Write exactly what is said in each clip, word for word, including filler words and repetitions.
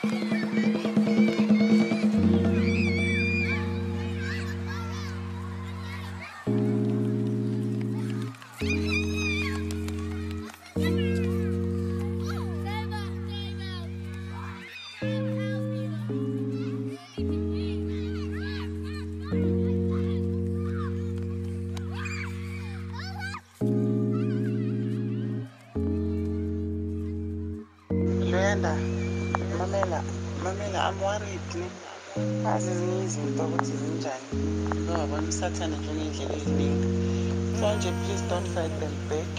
Luyanda, Mamela, Mamela, I'm worried. As is easy, but what is in Jan? No, I'm certain that you need to leave. Fronje, please don't fight them back.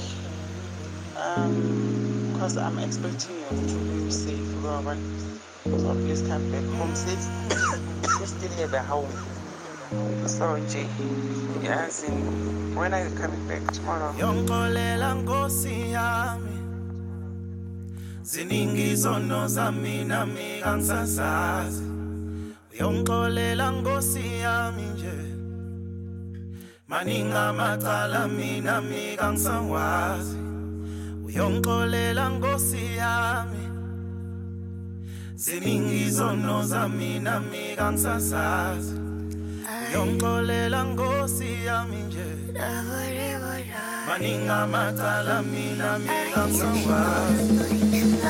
Um, because I'm expecting you to be safe, Robert. So please come back home safe. You still live at home. So, Jay, yes, in, when are you coming back tomorrow? Ziningi zono zami nami kansasazi uyongixolela Nkosi yami nje maninga macala mina mi kangisawazi uyongixolela Nkosi yami ziningi zono zami nami kansasazi uyongixolela Nkosi yami nje maninga macala mina mi kangisawazi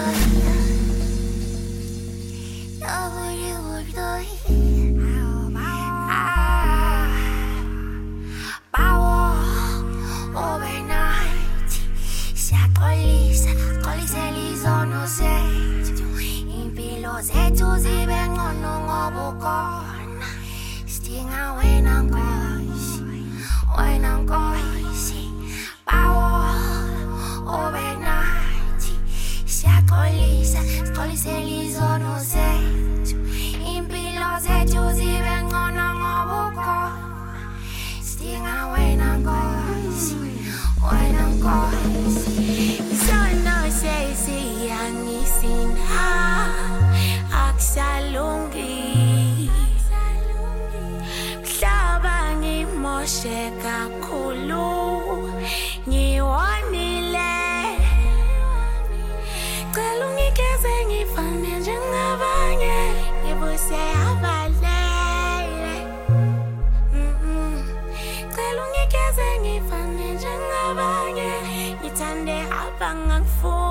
overnight siyaxolisa xolisela izono zethu impilo zethu zibe ngcono ngoba ukhona sidinga wena Nkosi wena Nkosi bawo overnight siyaxolisa xolisela izono zethu impilo zethu zibe ngcono ngoba ukhona sidinga wena Nkosi wena Nkosi izono zethu yangisina akusalungi mhlaba ngimoshe kakhulu ngiwonile cela ungigeze ngifane njengabanye ngibuse abalele cela ungigeze ngifane njengabanye ngithande abangangifuni